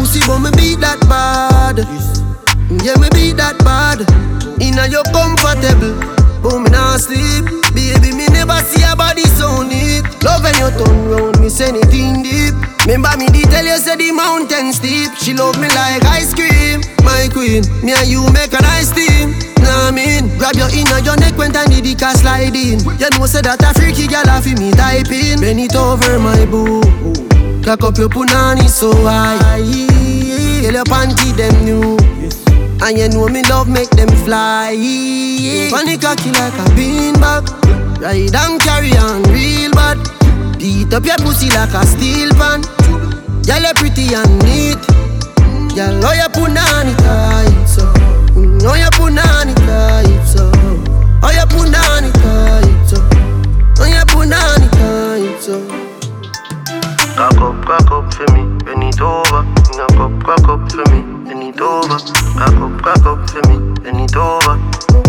pussy, but me beat that bad. Yeah, me beat that bad. Inna you comfortable, but me not sleep. Baby, me never see a body so neat. Love when you turn round, me say anything deep. Remember me did tell you say the mountain steep. She love me like ice cream, my queen. Me and you make a nice team. Nah, mean, grab your inna your neck when tiny dick a slide in. You know say that a freaky girl a fi me type in. Bend it over my boo. Cock up your punani so high. Girl your panty them new. And you know me love make them fly. Funny cocky like a beanbag. Ride and carry on real bad. Beat up your pussy like a steel pan. Girl you pretty and neat. Girl how you punani tight so. How you punani tight so. How you punani tight so. How you punani tight so. Cock up for me, bend it over. Cock up for me, bend it over. Cock up for me, bend it over.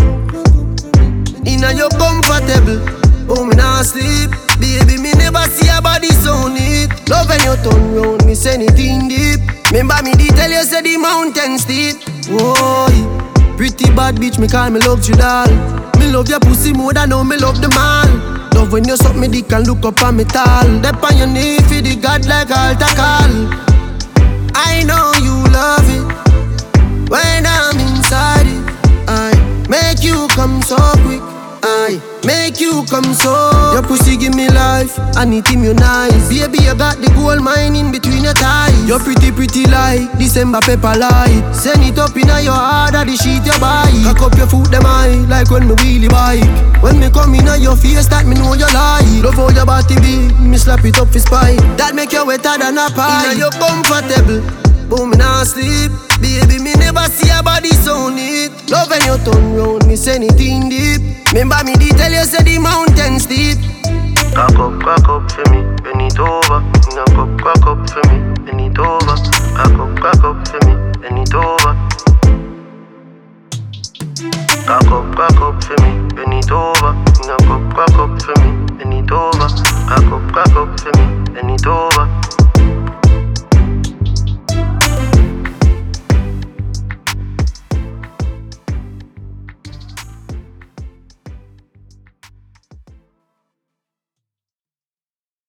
Inna you comfortable, oh me not sleep. Baby, me never see a body so neat. Love when you turn round, me say anything deep. Remember me did tell you say the mountain steep. Whoa, pretty bad bitch, me call me luxury doll. Me love your pussy more than how me love the man. Love when you suck me dick and look up on me tall. Dep on your knee for the god like altar call. I know you love it when I'm inside it. I make you come so quick. I make you come so. Your pussy give me life, and it immunize. Baby, you got the gold mine in between your thighs. You're pretty like December pepper light. Send it up in your heart, the sheet you buy. Cock up your foot them high, like when me wheelie bike. When me come in your face, that me know you lie. Love how your body big, me slap it up for spine. That make you wetter than a pie. Inna you comfortable, but me not sleep. Baby, me never see a body so neat. Love when you turn round, me say anything deep. Remember me did tell you say the mountain steep. Cock up for me, bend it over.